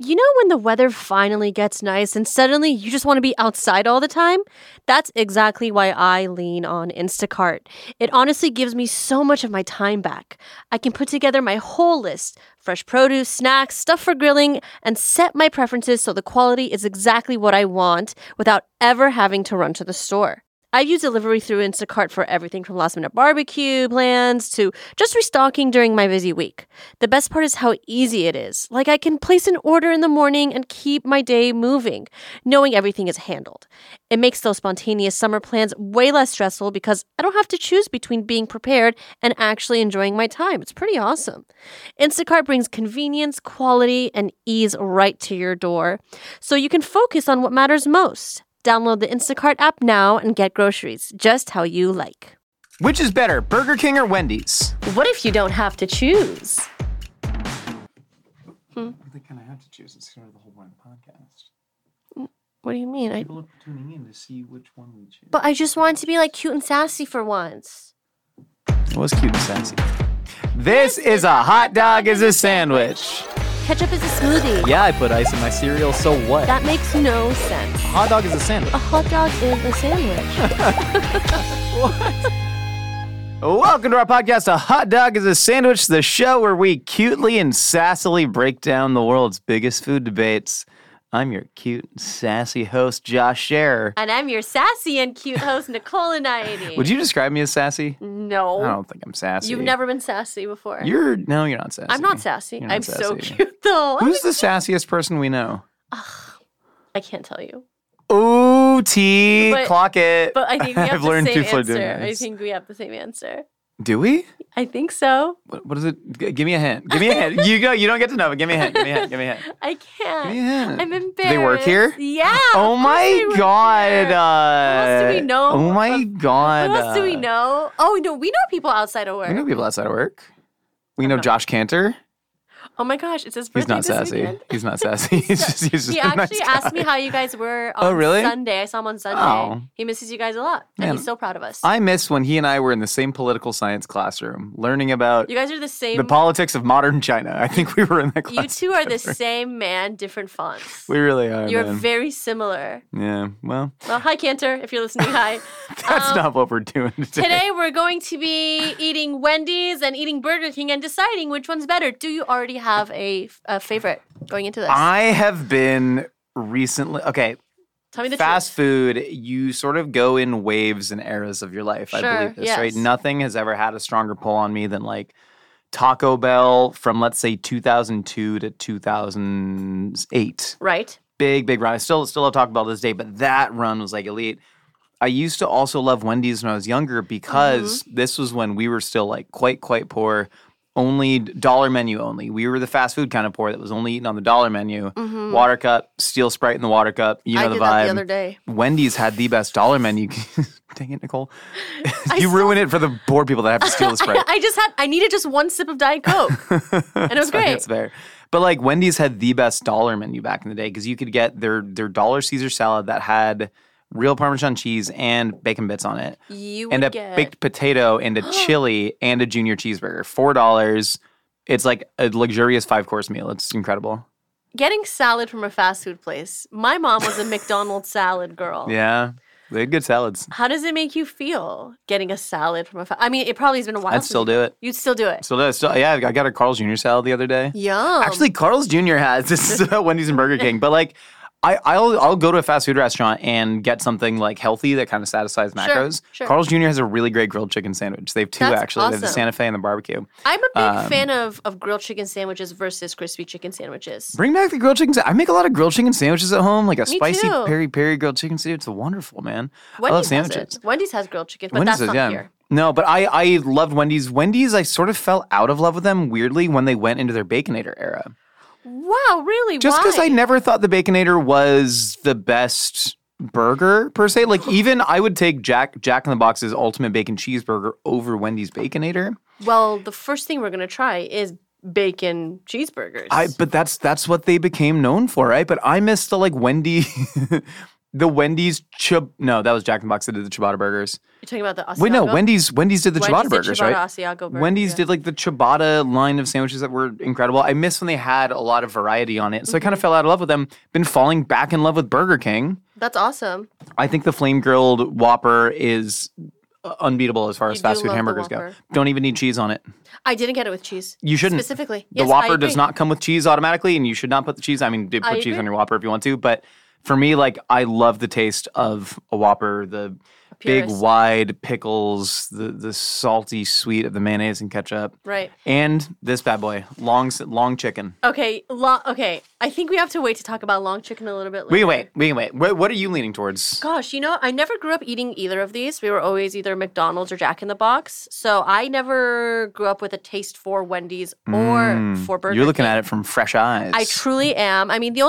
You know when the weather finally gets nice and suddenly you just want to be outside all the time? That's exactly why I lean on Instacart. It honestly gives me so much of my time back. I can put together my whole list, fresh produce, snacks, stuff for grilling, and set my preferences so the quality is exactly what I want without ever having to run to the store. I use delivery through Instacart for everything from last-minute barbecue plans to just restocking during my busy week. The best part is how easy it is. Like I can place an order in the morning and keep my day moving, knowing everything is handled. It makes those spontaneous summer plans way less stressful because I don't have to choose between being prepared and actually enjoying my time. It's pretty awesome. Instacart brings convenience, quality, and ease right to your door, so you can focus on what matters most. Download the Instacart app now and get groceries just how you like. Which is better, Burger King or Wendy's? What if you don't have to choose? They kind of have to choose. It's sort of the whole point of the podcast. What do you mean? People are tuning in to see which one we choose. But I just wanted to be like cute and sassy for once. It was cute and sassy. This is a hot dog is a sandwich. Ketchup is a smoothie. Yeah, I put ice in my cereal, so what? That makes no sense. A hot dog is a sandwich. A hot dog is a sandwich. Welcome to our podcast, A Hot Dog is a Sandwich, the show where we cutely and sassily break down the world's biggest food debates. I'm your cute and sassy host, Josh Scherer. And I'm your sassy and cute host, Nicole Anaidi. Would you describe me as sassy? No. I don't think I'm sassy. You've never been sassy before. You're not sassy. I'm not sassy. You're not I'm sassy. so cute, though. Who's the sassiest person we know? I can't tell you. Ooh, T, But- clock it. But I think we have I've the learned same people are doing answer. I this. think we have the same answer. Do we? I think so. What is it? Give me a hint. Give me a hint. You go. You don't get to know, but give me a hint. Give me a hint. Give me a hint. I can't. Give me a hint. I'm embarrassed. Do they work here? Yeah. Oh of my course they work god. here. Who else do we know? Oh my god. Who else do we know? Oh, no, we know people outside of work. We know people outside of work. We know Josh Cantor. Oh my gosh, it's his He's birthday not this sassy. weekend. He's not sassy. He's just He a nice actually guy. asked me how you guys were on really? Sunday. I saw him on Sunday. Oh. He misses you guys a lot, and Man. he's so proud of us. I miss when he and I were in the same political science classroom, learning about You guys are the same. the politics of modern China. I think we were in that class. You two are the together. same man, different fonts. We really are, You're man. very similar. Yeah, well, Well, hi, Cantor, if you're listening. Hi. that's not what we're doing today. Today, we're going to be eating Wendy's and eating Burger King and deciding which one's better. Do you already have a favorite going into this? I have been recently, okay, Tell me the fast truth. food, you sort of go in waves and eras of your life. I Sure, believe this, yes. right? Nothing has ever had a stronger pull on me than like Taco Bell from, let's say, 2002 to 2008. Right. Big run. I still love Taco Bell to this day, but that run was like elite. I used to also love Wendy's when I was younger because this was when we were still like quite poor. Only dollar menu only. We were the fast food kind of poor that was only eating on the dollar menu. Water cup, steel Sprite in the water cup. You know I the did vibe. that the other day. Wendy's had the best dollar menu. Dang it, Nicole. I You still- ruin it for the poor people that have to steal the Sprite. I needed just one sip of Diet Coke. And it was great. That's fair. But like Wendy's had the best dollar menu back in the day because you could get their dollar Caesar salad that had real Parmesan cheese and bacon bits on it. You And would a get baked potato and a chili and a junior cheeseburger. $4. It's like a luxurious 5-course meal. It's incredible. getting salad from a fast food place. My mom was a McDonald's salad girl. Yeah. They had good salads. How does it make you feel getting a salad from a I mean, it probably has been a while. I'd still do it. You'd still do it. Yeah, I got a Carl's Jr. salad the other day. Yum. Actually, Carl's Jr. has this is about Wendy's and Burger King, but like I'll go to a fast food restaurant and get something like healthy that kind of satisfies macros. sure. Carl's Jr. has a really great grilled chicken sandwich. They have two That's actually. They have the awesome. Santa Fe and the barbecue. I'm a big fan of grilled chicken sandwiches versus crispy chicken sandwiches. Bring back the grilled chicken. I make a lot of grilled chicken sandwiches at home, like a Me spicy too. peri grilled chicken sandwich. It's wonderful, man. I love Wendy's has sandwiches. it. Wendy's has grilled chicken, but Wendy's that's does, not yeah. here. No, but I loved Wendy's. Wendy's, I sort of fell out of love with them weirdly when they went into their Baconator era. Wow, really? Just because Why? I never thought the Baconator was the best burger per se. Like even I would take Jack in the Box's Ultimate Bacon Cheeseburger over Wendy's Baconator. Well, the first thing we're gonna try is bacon cheeseburgers. But that's what they became known for, right? But I miss the like Wendy. The Wendy's no, that was Jack in the Box that did the ciabatta burgers. You're talking about the Asiago? Wait, no, Wendy's did the ciabatta burgers, right? Asiago burger, Wendy's did like the ciabatta line of sandwiches that were incredible. I miss when they had a lot of variety on it, so I kind of fell out of love with them. Been falling back in love with Burger King. That's awesome. I think the flame grilled Whopper is unbeatable as far as fast food hamburgers go. Don't even need cheese on it. I didn't get it with cheese. You shouldn't. Specifically. The Whopper does not come with cheese automatically, and you should not put the cheese. I mean, put cheese on your Whopper if you want to, but for me, like, I love the taste of a Whopper, the big, wide pickles, the salty sweet of the mayonnaise and ketchup. Right. And this bad boy, long chicken. Okay, okay. I think we have to wait to talk about long chicken a little bit later. We can wait. What are you leaning towards? Gosh, I never grew up eating either of these. We were always either McDonald's or Jack in the Box. So I never grew up with a taste for Wendy's or for Burger King. You're looking at it from fresh eyes. I truly am. I mean, the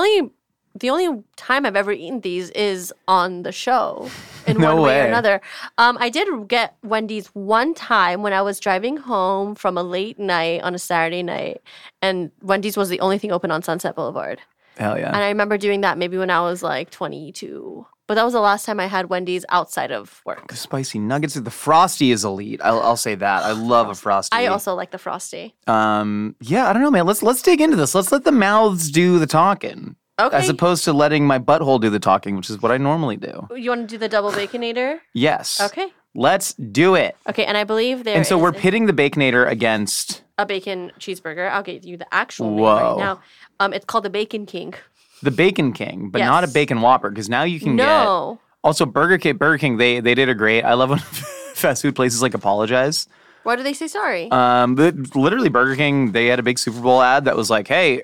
only time I've ever eaten these is on the show in one way or another. I did get Wendy's one time when I was driving home from a late night on a Saturday night, and Wendy's was the only thing open on Sunset Boulevard. Hell yeah. And I remember doing that maybe when I was like 22. But that was the last time I had Wendy's outside of work. The spicy nuggets, the Frosty is elite. I'll say that. I love a Frosty. I also like the Frosty. Yeah, I don't know, man. Let's dig into this. Let's let the mouths do the talking. Okay. As opposed to letting my butthole do the talking, which is what I normally do. You want to do the double Baconator? Yes. Okay. Let's do it. Okay, and I believe there And so we're pitting the Baconator against a bacon cheeseburger. I'll get you the actual name right now. It's called the Bacon King. The Bacon King, but not a Bacon Whopper, because now you can get... Also, Burger King, they did a great... I love when fast food places like apologize. Why do they say sorry? Literally, Burger King, they had a big Super Bowl ad that was like, hey,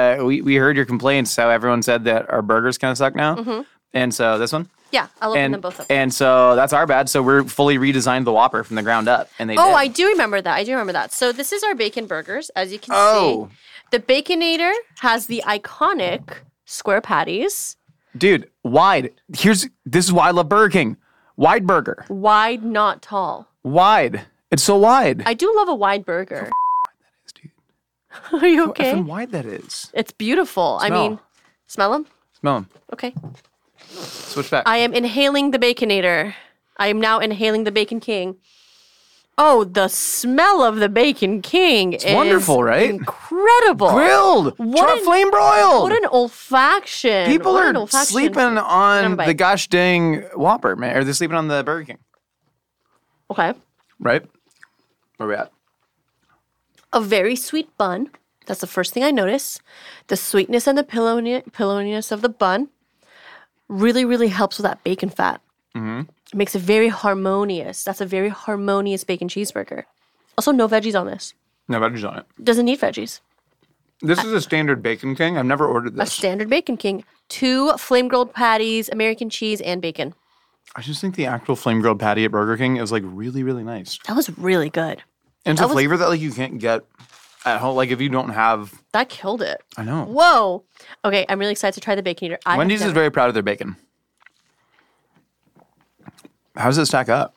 we heard your complaints, how everyone said that our burgers kind of suck now. Mm-hmm. And so this one? Yeah, I'll open them both up. And so that's our bad. So we're fully redesigned the Whopper from the ground up. And they did. I do remember that. So this is our bacon burgers, as you can see. The Baconator has the iconic square patties. Dude, wide. This is why I love Burger King. Wide burger. Wide, not tall. Wide. It's so wide. I do love a wide burger. How wide that is, dude. Are you okay? How wide that is. It's beautiful. Smell them? Smell them. Okay. Switch back. I am inhaling the Baconator. I am now inhaling the Bacon King. Oh, the smell of the Bacon King is wonderful, right? Incredible. Grilled. Flame broiled. What an olfaction. People are sleeping on the gosh dang Whopper, man. Or they're sleeping on the Burger King. Okay. Right? Where are we at? A very sweet bun. That's the first thing I notice. The sweetness and the pillowiness of the bun really, really helps with that bacon fat. Mm-hmm. It makes it very harmonious. That's a very harmonious bacon cheeseburger. Also, no veggies on this. No veggies on it. Doesn't need veggies. This is a standard Bacon King. I've never ordered this. A standard Bacon King. 2 flame grilled patties, American cheese, and bacon. I just think the actual flame grilled patty at Burger King is like really, really nice. That was really good. And it's a flavor that like you can't get at home. Like if you don't have... That killed it. I know. Whoa. Okay, I'm really excited to try the Baconator. Wendy's is very proud of their bacon. How does it stack up?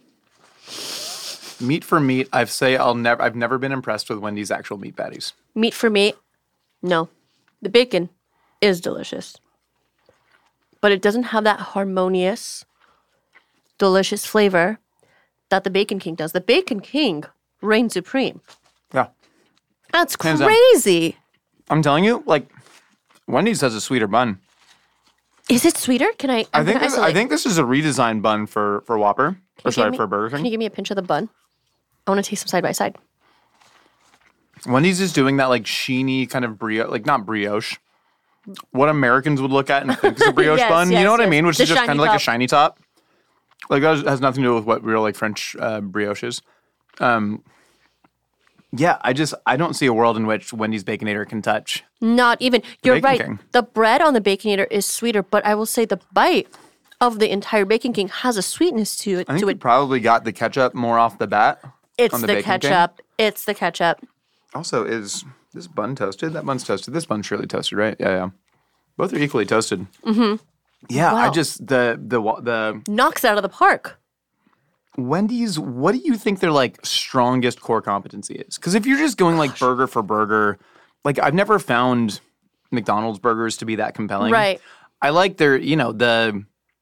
Meat for meat, I've never been impressed with Wendy's actual meat patties. Meat for meat? No. The bacon is delicious. But it doesn't have that harmonious, delicious flavor that the Bacon King does. The Bacon King reigns supreme. Yeah. That's crazy. I'm telling you, like, Wendy's has a sweeter bun. Is it sweeter? I think this is a redesigned bun for Whopper. For Burger King. Can you give me a pinch of the bun? I want to taste them side by side. Wendy's is doing that like sheeny kind of brioche, like not brioche. What Americans would look at and think is a brioche bun. You know what I mean? Which is just kind of like a shiny top. Like that has nothing to do with what real like French brioche is. Yeah, I don't see a world in which Wendy's Baconator can touch. Not even. You're right. King. The bread on the Baconator is sweeter, but I will say the bite of the entire Bacon King has a sweetness to it. I think we probably got the ketchup more off the bat. It's the ketchup. It's the ketchup. Also, is this bun toasted? That bun's toasted. This bun's surely toasted, right? Yeah. Both are equally toasted. Mm-hmm. Yeah, wow. I just the knocks out of the park. Wendy's, what do you think their like strongest core competency is? Because if you're just going like burger for burger, like I've never found McDonald's burgers to be that compelling. Right. I like their, the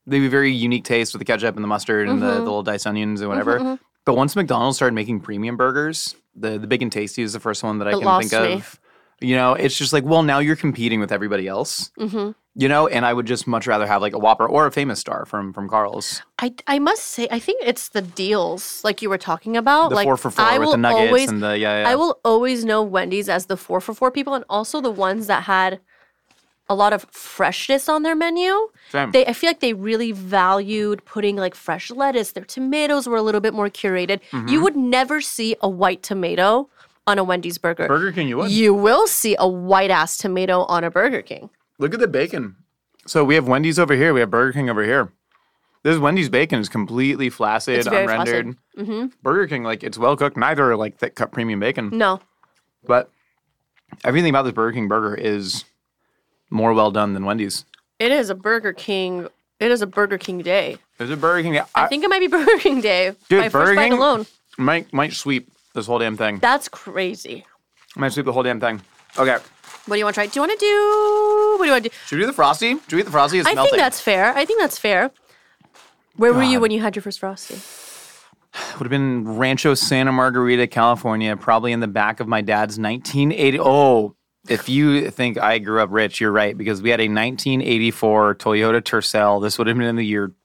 they have a very unique taste with the ketchup and the mustard and the little diced onions and whatever. But once McDonald's started making premium burgers, the Bacon Tasty is the first one that I can think of. You know, it's just like, well, now you're competing with everybody else. You know, and I would just much rather have like a Whopper or a Famous Star from Carl's. I must say, I think it's the deals like you were talking about. The like 4 for $4 with the nuggets and the I will always know Wendy's as the 4 for $4 people, and also the ones that had a lot of freshness on their menu. Same. I feel like they really valued putting like fresh lettuce. Their tomatoes were a little bit more curated. You would never see a white tomato on a Wendy's burger. Burger King, you would. You will see a white ass tomato on a Burger King. Look at the bacon. So we have Wendy's over here. We have Burger King over here. This Wendy's bacon is completely flaccid, It's very unrendered. Burger King, like, it's well cooked. Neither are like thick cut premium bacon. No. But everything about this Burger King burger is more well done than Wendy's. It is a Burger King. It is a Burger King day. Is it Burger King? I think it might be Burger King day. Dude, by Burger first bite King alone. might sweep this whole damn thing. That's crazy. Might sweep the whole damn thing. Okay. What do you want to try? Do you want to do? What do you want to do? Should we do the Frosty? Should we eat the Frosty? It's I melting. think that's fair. Where were you when you had your first Frosty? Would have been Rancho Santa Margarita, California, probably in the back of my dad's 1980. Oh, if you think I grew up rich, you're right, because we had a 1984 Toyota Tercel. This would have been in the year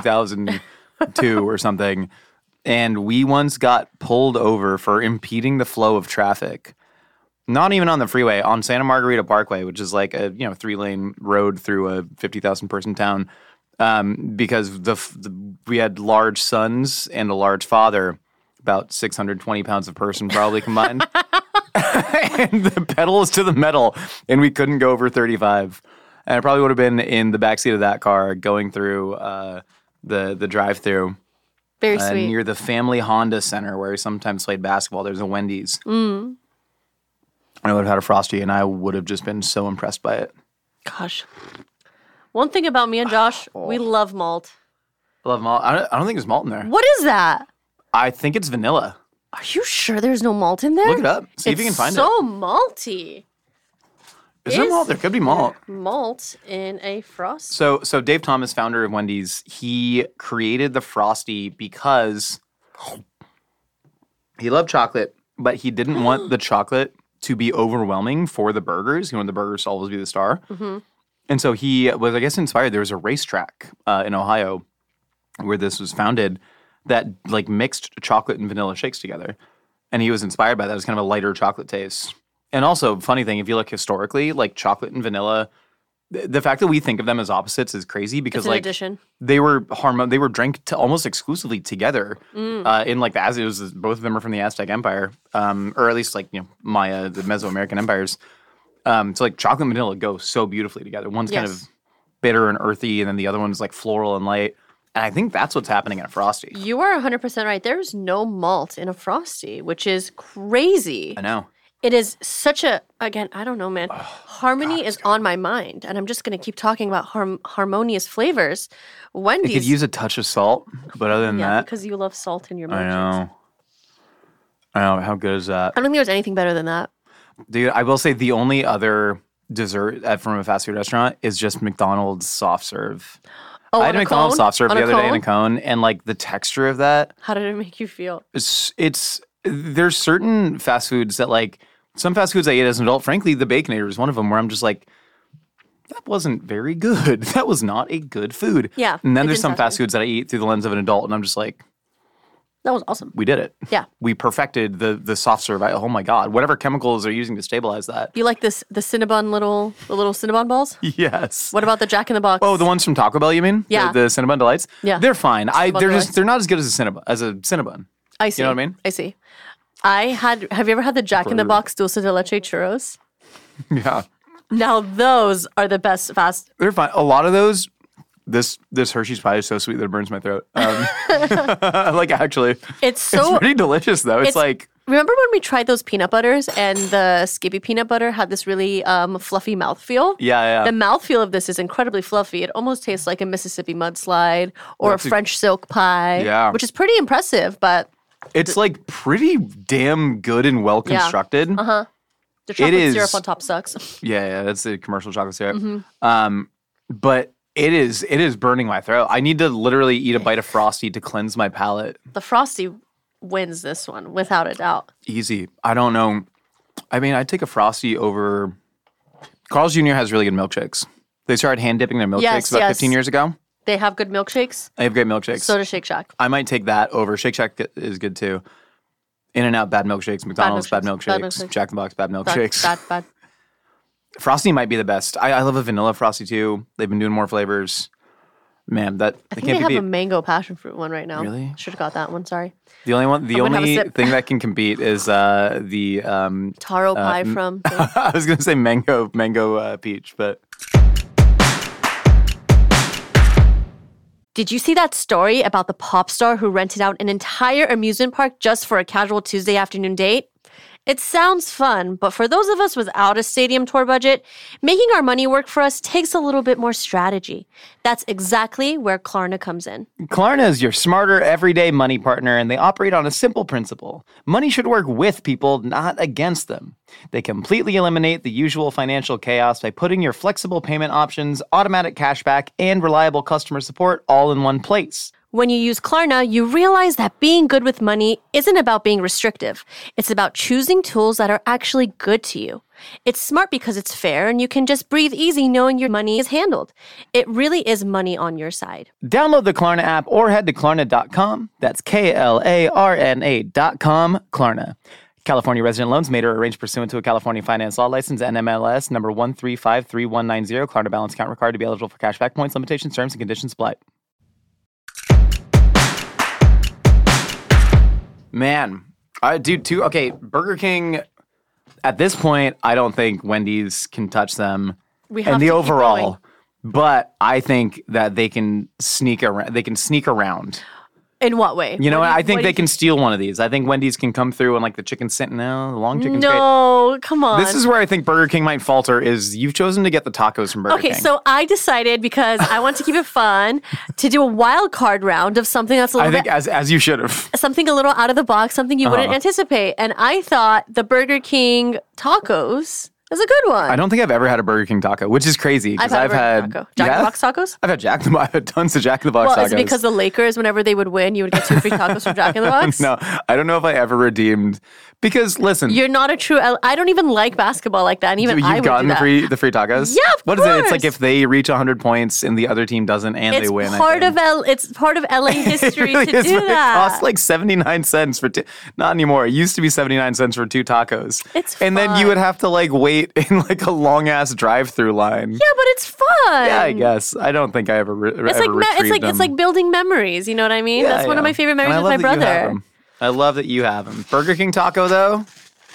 2002 or something. And we once got pulled over for impeding the flow of traffic. Not even on the freeway, on Santa Margarita Parkway, which is like a 3-lane road through a 50,000 person town, because we had large sons and a large father, about 620 pounds of person probably combined, and the pedal is to the metal, and we couldn't go over 35. And I probably would have been in the backseat of that car going through the drive-through. Very sweet. Near the Family Honda Center where we sometimes played basketball. There's a Wendy's. I would have had a Frosty, and I would have just been so impressed by it. Gosh. One thing about me and Josh, we love malt. I love malt. I don't think there's malt in there. What is that? I think it's vanilla. Are you sure there's no malt in there? Look it up. See if you can find it. It's so malty. Is there malt? There could be malt. Malt in a Frosty. So Dave Thomas, founder of Wendy's, he created the Frosty because he loved chocolate, but he didn't want the chocolate to be overwhelming for the burgers. He wanted the burgers to always be the star. And so he was, I guess, inspired. There was a racetrack in Ohio where this was founded that like mixed chocolate and vanilla shakes together. And he was inspired by that. It was kind of a lighter chocolate taste. And also, funny thing, if you look historically, like chocolate and vanilla, the fact that we think of them as opposites is crazy because like addition. They were drank almost exclusively together in like both of them are from the Aztec Empire, or at least like Maya, the Mesoamerican empires. So like chocolate and vanilla go so beautifully together. One's kind of bitter and earthy, and then the other one's like floral and light. And I think that's what's happening in a Frosty. You are 100% right. There's no malt in a Frosty, which is crazy. I know. It is such a, again, I don't know, man. Harmony is on my mind, and I'm just going to keep talking about harmonious flavors. Wendy's. It could use a touch of salt, but other than that. Because you love salt in your motions. I know. How good is that? I don't think there's anything better than that. Dude, I will say the only other dessert from a fast food restaurant is just McDonald's soft serve. Oh, I had a McDonald's soft serve the other day in a cone, and like the texture of that. How did it make you feel? There's certain fast foods that like, some fast foods I ate as an adult, frankly, the Baconator is one of them where I'm just like, that wasn't very good. That was not a good food. Yeah. And then there's some fast foods that I eat through the lens of an adult, and I'm just like, that was awesome. We did it. Yeah. We perfected the soft serve. Oh my God. Whatever chemicals they're using to stabilize that. You like the Cinnabon the little Cinnabon balls? Yes. What about the Jack in the Box? Oh, the ones from Taco Bell, you mean? Yeah. The Cinnabon Delights? Yeah. They're fine. They're not as good as a Cinnabon. I see. You know what I mean? I see. Have you ever had the Jack in the Box dulce de leche churros? Yeah. Now those are the best fast. They're fine. A lot of those, this Hershey's pie is so sweet that it burns my throat. Like actually. It's pretty delicious though. It's like. Remember when we tried those peanut butters and the Skippy peanut butter had this really fluffy mouthfeel? Yeah. The mouthfeel of this is incredibly fluffy. It almost tastes like a Mississippi mudslide or a French silk pie, which is pretty impressive, but... It's like pretty damn good and well constructed. Yeah. Uh-huh. The chocolate syrup on top sucks. Yeah, that's the commercial chocolate syrup. Mm-hmm. But It is burning my throat. I need to literally eat a bite of Frosty to cleanse my palate. The Frosty wins this one, without a doubt. Easy. I don't know. I mean, I'd take a Frosty over... Carl's Jr. has really good milkshakes. They started hand dipping their milkshakes about 15 years ago. They have good milkshakes. They have great milkshakes. So does Shake Shack. I might take that over. Shake Shack is good too. In-N-Out, bad milkshakes. McDonald's, bad milkshakes. Jack in the Box, bad milkshakes. Bad. Frosty might be the best. I love a vanilla Frosty too. They've been doing more flavors. Man, that I think they have a mango passion fruit one right now. Really? Should have got that one. Sorry. The only thing that can compete is the taro pie from. I was gonna say mango peach, but. Did you see that story about the pop star who rented out an entire amusement park just for a casual Tuesday afternoon date? It sounds fun, but for those of us without a stadium tour budget, making our money work for us takes a little bit more strategy. That's exactly where Klarna comes in. Klarna is your smarter, everyday money partner, and they operate on a simple principle. Money should work with people, not against them. They completely eliminate the usual financial chaos by putting your flexible payment options, automatic cashback, and reliable customer support all in one place. When you use Klarna, you realize that being good with money isn't about being restrictive. It's about choosing tools that are actually good to you. It's smart because it's fair and you can just breathe easy knowing your money is handled. It really is money on your side. Download the Klarna app or head to Klarna.com. That's KLARNA.com. Klarna. California resident loans made or arranged pursuant to a California finance law license, NMLS number 1353190. Klarna balance account required to be eligible for cashback points. Limitations, terms, and conditions apply. Man, okay, Burger King, at this point, I don't think Wendy's can touch them in the overall, but I think that they can sneak around. In what way? You know, I think they can steal one of these. I think Wendy's can come through and like the chicken sentinel, the long chicken. No, come on. This is where I think Burger King might falter is you've chosen to get the tacos from Burger King. Okay, so I decided because I want to keep it fun to do a wild card round of something that's a little bit... as you should have. Something a little out of the box, something you wouldn't anticipate. And I thought the Burger King tacos is a good one. I don't think I've ever had a Burger King taco, which is crazy because I've had taco. Jack in the Box tacos? I've had tons of Jack in the Box tacos. Well, is it because the Lakers, whenever they would win, you would get 2 free tacos from Jack in the Box? No, I don't know if I ever redeemed because listen, you're not a true. I don't even like basketball like that, and even I would do that. You've gotten the free tacos. Yeah, of what course. Is it? It's like if they reach 100 points and the other team doesn't, and they win. It's part of LA history really to do that. It costs like 79 cents for not anymore. It used to be 79 cents for 2 tacos. It's and fun. Then you would have to like wait in like a long ass drive-through line. Yeah, but it's fun. Yeah, I guess. I don't think I ever. It's like building memories. You know what I mean? That's one of my favorite memories with my brother. I love that you have them. Burger King taco though.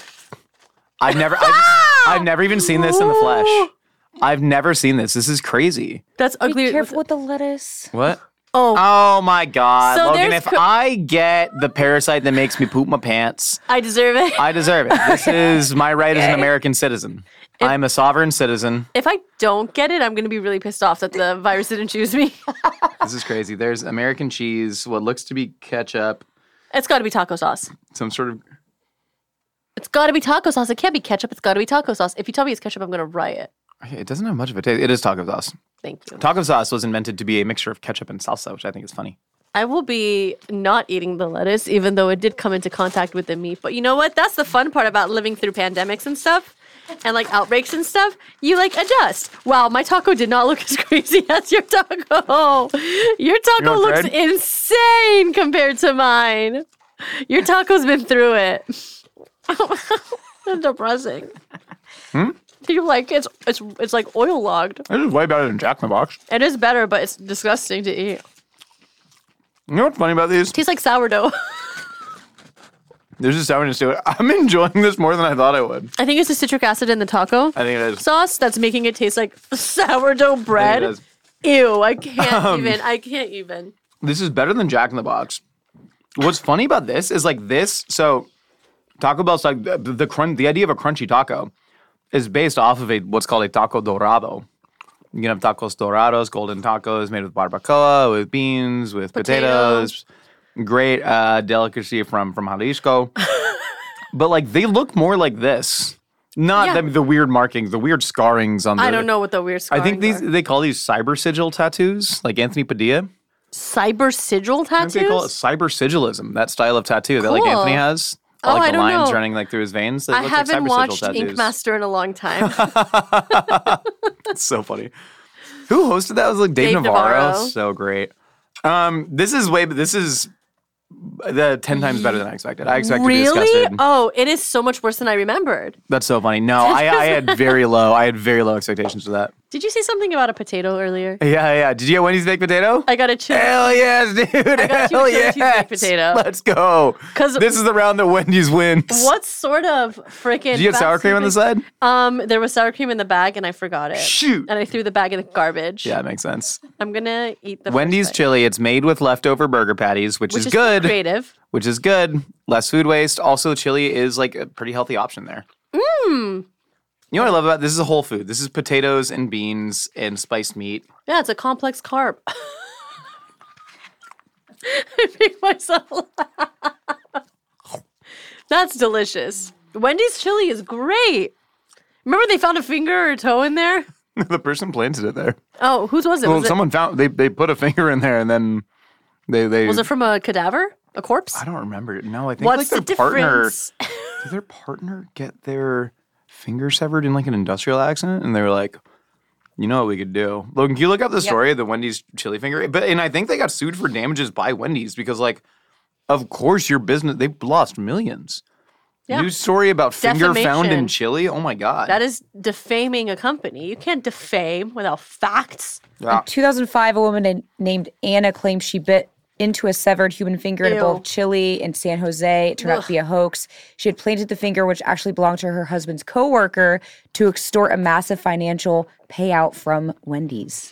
I've never even seen this in the flesh. I've never seen this. This is crazy. That's ugly. Be careful with the lettuce. What? Oh my God. So Logan, if I get the parasite that makes me poop my pants, I deserve it. I deserve it. This is my right as an American citizen. I'm a sovereign citizen. If I don't get it, I'm going to be really pissed off that the virus didn't choose me. This is crazy. There's American cheese, what looks to be ketchup. It's got to be taco sauce. Some sort of... It's got to be taco sauce. It can't be ketchup. It's got to be taco sauce. If you tell me it's ketchup, I'm going to riot. It doesn't have much of a taste. It is taco sauce. Thank you. Taco sauce was invented to be a mixture of ketchup and salsa, which I think is funny. I will be not eating the lettuce, even though it did come into contact with the meat. But you know what? That's the fun part about living through pandemics and stuff. And like outbreaks and stuff, you like adjust. Wow, my taco did not look as crazy as your taco. Your taco looks insane compared to mine. Your taco's been through it. It's depressing. You like it's like oil logged. This is way better than Jack in the Box. It is better, but it's disgusting to eat. You know what's funny about these? It tastes like sourdough. There's a sourness to it. I'm enjoying this more than I thought I would. I think it's the citric acid in the taco. I think it is. Sauce that's making it taste like sourdough bread. I think it is. Ew, I can't even. This is better than Jack in the Box. What's funny about this is like this. So Taco Bell's like the idea of a crunchy taco is based off of what's called a taco dorado. You can have tacos dorados, golden tacos made with barbacoa, with beans, with potatoes. Great delicacy from Jalisco. But like they look more like this Not Yeah. the weird markings, the weird scarrings on the. I don't know what the weird I scarring think they call these cyber sigil tattoos, like Anthony Padilla. cyber sigil I tattoos. think they call it cyber sigilism, that style of tattoo that like Cool. Anthony has. Oh, Like I the don't lines know. running like through his veins. They I look like haven't cyber watched sigil tattoos. Ink Master in a long time. That's so funny. Who hosted that? It was like Dave, Dave Navarro. Navarro. So great. This is the 10 times better than I expected. I expected to be Really? disgusted. Oh, it is so much worse than I remembered. That's so funny. No, I had very low expectations for that. Did you say something about a potato earlier? Yeah. Did you get Wendy's baked potato? I got a chili. Hell yes, dude. got you a Hell chili yes. cheese baked potato. Let's go. 'Cause- this is the round that Wendy's wins. What sort of freaking? Did you get sour cream on the side? There was sour cream in the bag, and I forgot it. Shoot. And I threw the bag in the garbage. Yeah, it makes sense. I'm gonna eat the Wendy's first bite, chili, it's made with leftover burger patties, which is good. Creative. Which is good. Less food waste. Also, chili is like a pretty healthy option there. You know what I love about this? Is a whole food. This is potatoes and beans and spiced meat. Yeah, it's a complex carb. I make myself laugh. That's delicious. Wendy's chili is great. Remember they found a finger or a toe in there? The person planted it there. Oh, whose was it? Well, Was, someone found they put a finger in there and then they was it from a cadaver? A corpse? I don't remember. No, I think What's like the their partner difference? did their partner get their finger severed in like an industrial accident? And they were like, you know what we could do? Logan, can you look up the story of the Wendy's chili finger? And I think they got sued for damages by Wendy's because like, of course your business, they've lost millions. Yeah. News story about finger found in Defamation. chili? Oh my God. That is defaming a company. You can't defame without facts. Yeah. 2005, a woman named Anna claimed she bit into a severed human finger in a bowl Ew. of chili in San Jose. It turned out to be a hoax. She had planted the finger, which actually belonged to her husband's coworker, to extort a massive financial payout from Wendy's.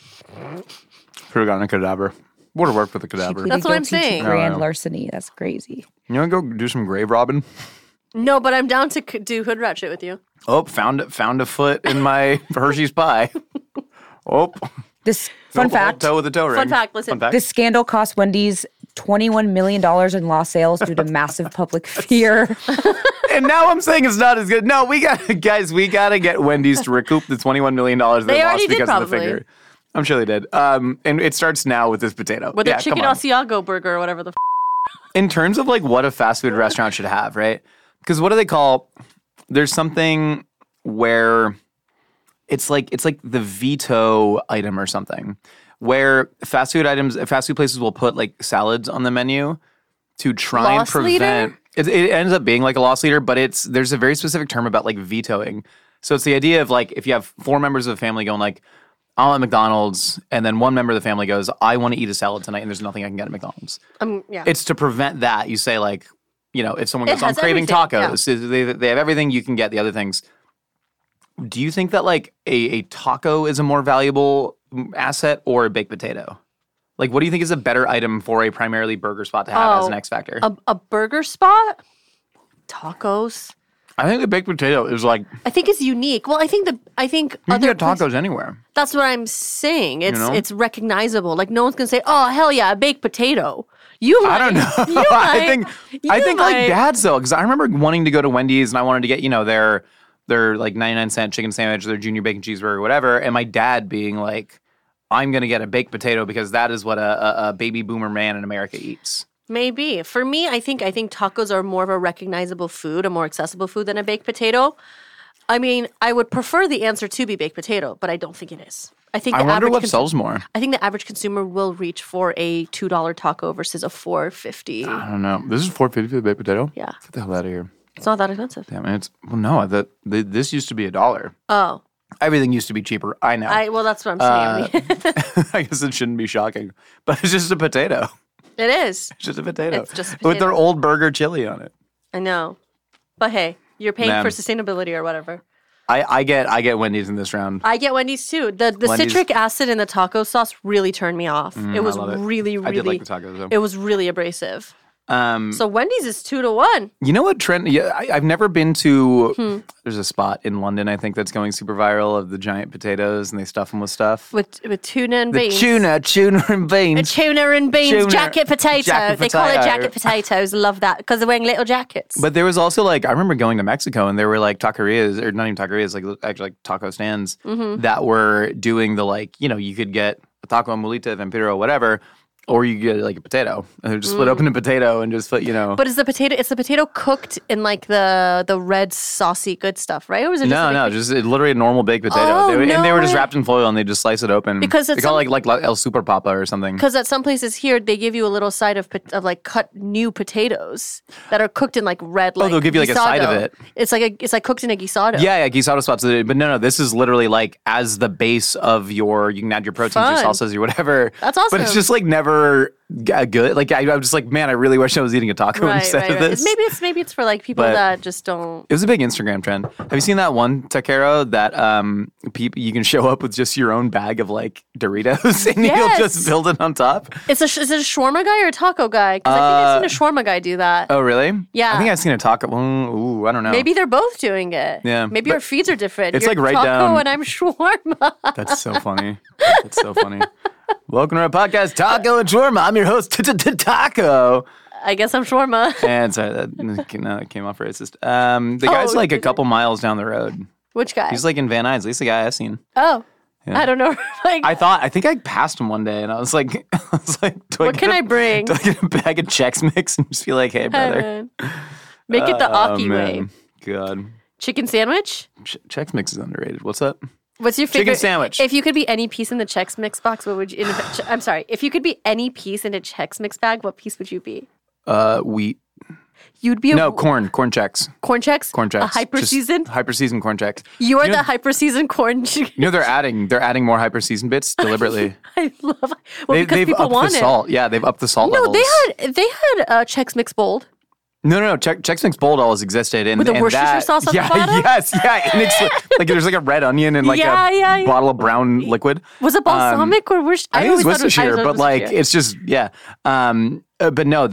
Could have gotten a cadaver. Would have worked with a She cadaver. pleaded That's what I'm guilty to saying. grand Yeah. larceny. That's crazy. You want to go do some grave robbing? No, but I'm down to do hood rat shit with you. Oh, found a foot in my Hershey's pie. Oh, This fun fact. Toe with a toe ring. Fun fact, listen. This scandal cost Wendy's $21 million in lost sales due to massive public fear. And now I'm saying it's not as good. No, we got get Wendy's to recoup the $21 million they They lost already did, because of the probably. finger. I'm sure they did. And it starts now with this potato. With Yeah, a chicken come on. Asiago burger or whatever the In terms of like what a fast food restaurant should have, right? Because what do they call? There's something where it's like the veto item or something, where fast food places will put like salads on the menu to try and Loss prevent. leader? It ends up being like a loss leader, but there's a very specific term about like vetoing. So it's the idea of like if you have 4 members of a family going like, I'll at McDonald's, and then one member of the family goes, I want to eat a salad tonight, and there's nothing I can get at McDonald's. yeah. It's to prevent that. You say like, you know, if someone It goes, I'm has craving everything, tacos, they have everything you can get, the other things. Do you think that like a taco is a more valuable asset or a baked potato? Like, what do you think is a better item for a primarily burger spot to have as an X factor? a burger spot? Tacos? I think the baked potato is like, I think it's unique. Well, I think you can other get tacos anywhere. That's what I'm saying. It's know? it's recognizable. Like no one's gonna say, "Oh hell yeah, a baked potato." You might. I don't know. You I might. think like dads though, because I remember wanting to go to Wendy's and I wanted to get, you know, their like 99-cent chicken sandwich, their junior bacon cheeseburger, whatever, and my dad being like, I'm gonna get a baked potato because that is what a baby boomer man in America eats. Maybe. For me, I think tacos are more of a recognizable food, a more accessible food than a baked potato. I mean, I would prefer the answer to be baked potato, but I don't think it is. I think I the wonder average what sells more. I think the average consumer will reach for a $2 taco versus a $4.50. I don't know. This is $4.50 for the baked potato. Yeah. Get the hell out of here. It's not that expensive. Damn it. This used to be $1. Oh, Everything used to be cheaper. I know. well, that's what I'm saying. I guess it shouldn't be shocking, but it's just a potato. It is. It's just a potato. It's just a with their potato. old burger chili on it. I know. But hey, you're paying Man. for sustainability or whatever. I get Wendy's in this round. I get Wendy's too. The Wendy's- citric acid in the taco sauce really turned me off. It was love it. really, really. I did like the tacos though. It was really abrasive. So Wendy's is 2-1. You know what trend? Yeah, I've never been to. There's a spot in London, I think, that's going super viral of the giant potatoes, and they stuff them with stuff. With tuna and The beans. tuna and A beans. tuna and beans. Tuna- jacket potato. jacket They call it potato. jacket potatoes. Love that because they're wearing little jackets. But there was also like I remember going to Mexico, and there were like taquerias, or not even taquerias, like actually like taco stands that were doing the like you could get a taco, mulita, vampiro, whatever. Or you get like a potato, and they just split open a potato and just put, But is the potato? It's the potato cooked in like the red saucy good stuff, right? Or is it just literally a normal baked potato. Oh, And they were just no. wrapped in foil, and they just slice it open. Because they it's call it like El Super Papa or something. Because at some places here, they give you a little side of like cut new potatoes that are cooked in like red. Like they'll give you like a side of guisado. it. It's like cooked in a guisado. Yeah, guisado spots. But no, this is literally like as the base of you can add your proteins, your Fun. salsas, your whatever. That's awesome. But it's just like never good. Like I'm just like, man, I really wish I was eating a taco instead of this. Maybe it's for like people But- that just don't. It was a big Instagram trend. Have you seen that one taquero that people you can show up with just your own bag of like Doritos and Yes. you'll just build it on top? Is it a shawarma guy or a taco guy? Because I think I've seen a shawarma guy do that. Oh, really? Yeah. I think I've seen a taco. Ooh, I don't know. Maybe they're both doing it. Yeah, Maybe but our feeds are different. it's You're like right taco down- and I'm shawarma. That's so funny. That's so funny. Welcome to our podcast, Taco and Shawarma. I'm your host, Taco. I guess I'm shawarma. And sorry, that came off racist. The guy's like a couple miles down the road. Which guy? He's like in Van Nuys, at least the guy I've seen. Oh. Yeah. I don't know. Like, I think I passed him one day, and I was like, what can I bring? Do I get a bag of Chex Mix and just be like, hey, brother? Make it the Aki way. man. God. Chicken sandwich? Chex Mix is underrated. What's up? What's your Chicken favorite sandwich. If you could be any piece in the Chex Mix box, what would you? I'm sorry. If you could be any piece in a Chex Mix bag, what piece would you be? Wheat. You'd be Corn Chex. corn Chex. Corn Chex. A hyper Just seasoned. hyper seasoned corn Chex. You're you know- the hyper seasoned corn. They're adding more hyper seasoned bits deliberately. I love. Well, because They've people upped want the it. salt. Yeah, they've upped the salt No, levels. they had Chex Mix Bold. No. Chex Mix Bold always existed, and With the and Worcestershire that, sauce on the yeah, bottom? Yes, yeah, and it's like there's like a red onion and like Yeah. a bottle of brown liquid. Was it balsamic or Worcestershire? I think it was always thought Worcestershire, I thought it but was like Worcestershire. it's just but no,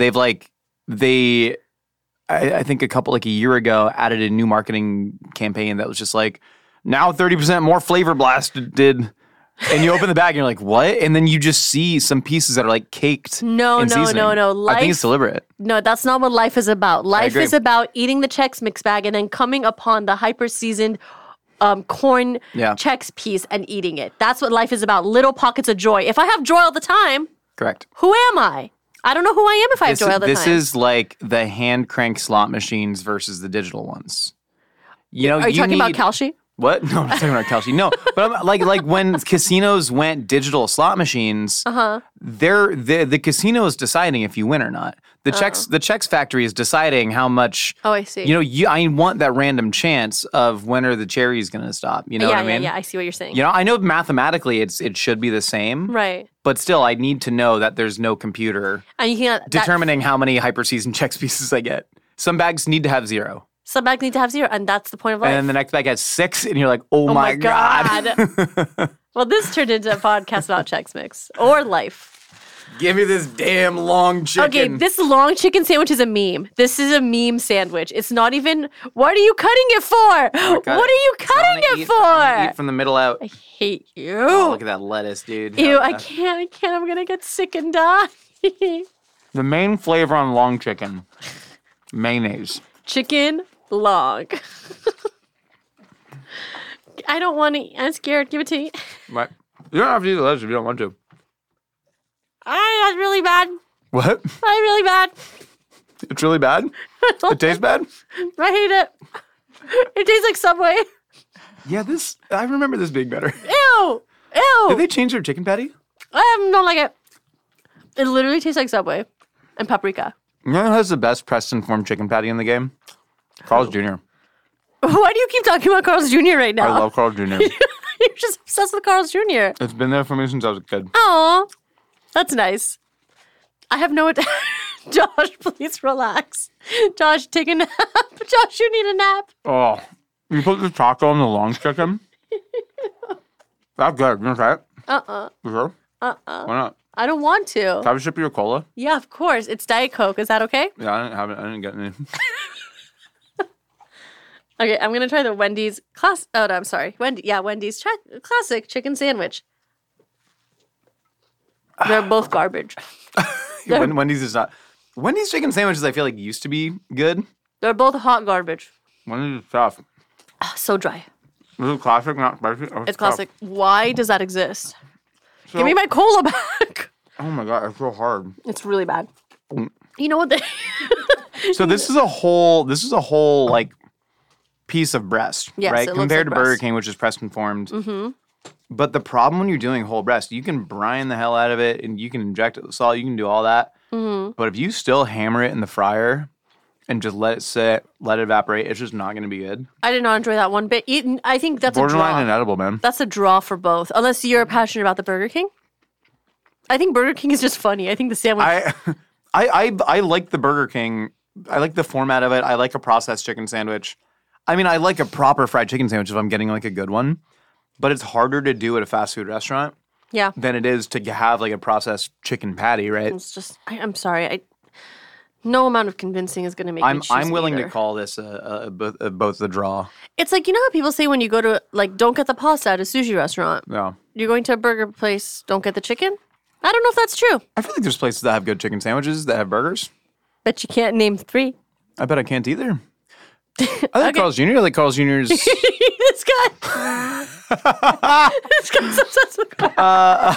I think a couple like a year ago added a new marketing campaign that was just like now 30% more flavor blasted. And you open the bag and you're like, what? And then you just see some pieces that are like caked. No. in seasoning. I think it's deliberate. No, that's not what life is about. Life agree. is about eating the Chex Mix bag and then coming upon the hyper seasoned corn Yeah. Chex piece and eating it. That's what life is about. Little pockets of joy. If I have joy all the time, Correct. who am I? I don't know who I am if I have joy all the This time. is like the hand crank slot machines versus the digital ones. You know, Are you talking about Kalshi? What? No, I'm not talking about Kalshi. No, but I'm, like when casinos went digital slot machines, they're the casino is deciding if you win or not. The Chex factory is deciding how much. Oh, I see. You know, I want that random chance of when are the cherries going to stop. You know what I mean? Yeah, I see what you're saying. You know, I know mathematically it should be the same, Right. but still, I need to know that there's no computer And you can't determining how many hyper seasoned Chex pieces I get. Some bags need to have 0. Some bags need to have 0, and that's the point of life. And then the next bag has 6, and you're like, oh my God. Well, this turned into a podcast about Chex Mix or life. Give me this damn long chicken. Okay, this long chicken sandwich is a meme. This is a meme sandwich. It's not even. What are you cutting it for? What are you cutting it Eat for? from the middle out. I hate you. Oh, look at that lettuce, dude. Ew, Hell I yeah. can't. I'm gonna get sick and die. The main flavor on long chicken, mayonnaise. Chicken long. I don't want to. I'm scared. Give it to me. What? You don't have to eat the lettuce if you don't want to. That's really bad. What? That's really bad. It's really bad? It tastes bad? I hate it. It tastes like Subway. Yeah, I remember this being better. Ew. Ew. Did they change their chicken patty? I don't like it. It literally tastes like Subway and paprika. You know who has the best pressed and formed chicken patty in the game? Carl's Jr. Why do you keep talking about Carl's Jr. right now? I love Carl's Jr. You're just obsessed with Carl's Jr. It's been there for me since I was a kid. Aw, that's nice. I have no. Josh, please relax. Josh, take a nap. Josh, you need a nap. Oh, you put the taco on the long chicken? That's good. You want to try it? You sure? Why not? I don't want to. Can I have a sip of your cola? Yeah, of course. It's Diet Coke. Is that okay? Yeah, I didn't get any. Okay, I'm gonna try the Wendy's class. Oh no, I'm sorry. Wendy's classic chicken sandwich. They're both garbage. Wendy's is not. Wendy's chicken sandwiches, I feel like, used to be good. They're both hot garbage. Wendy's is tough. So dry. Is it classic, not spicy? Oh, It's tough. classic. Why does that exist? So- Give me my cola back. Oh my god, it's so hard. It's really bad. You know what? So this is a whole like piece of breast, Yes, right? it looks Compared like to Burger breast. King, which is pressed and formed. Mm-hmm. But the problem when you're doing whole breast, you can brine the hell out of it, and you can inject it with salt. You can do all that. Mm-hmm. But if you still hammer it in the fryer and just let it sit, let it evaporate, it's just not going to be good. I did not enjoy that one bit. I think that's a Borderline draw. inedible, man. That's a draw for both, unless you're passionate about the Burger King. I think Burger King is just funny. I think the sandwich. I like the Burger King. I like the format of it. I like a processed chicken sandwich. I mean, I like a proper fried chicken sandwich if I'm getting like a good one. But it's harder to do at a fast food restaurant Yeah. than it is to have like a processed chicken patty, right? It's just, I'm sorry. No amount of convincing is going to make me choose I'm willing either. to call this both the draw. It's like, you know how people say when you go to, like, don't get the pasta at a sushi restaurant. No. You're going to a burger place, don't get the chicken? I don't know if that's true. I feel like there's places that have good chicken sandwiches that have burgers. Bet you can't name 3. I bet I can't either. I like Carl's Jr. I like Carl's Jr.'s. This guy. This guy's obsessed with Carl.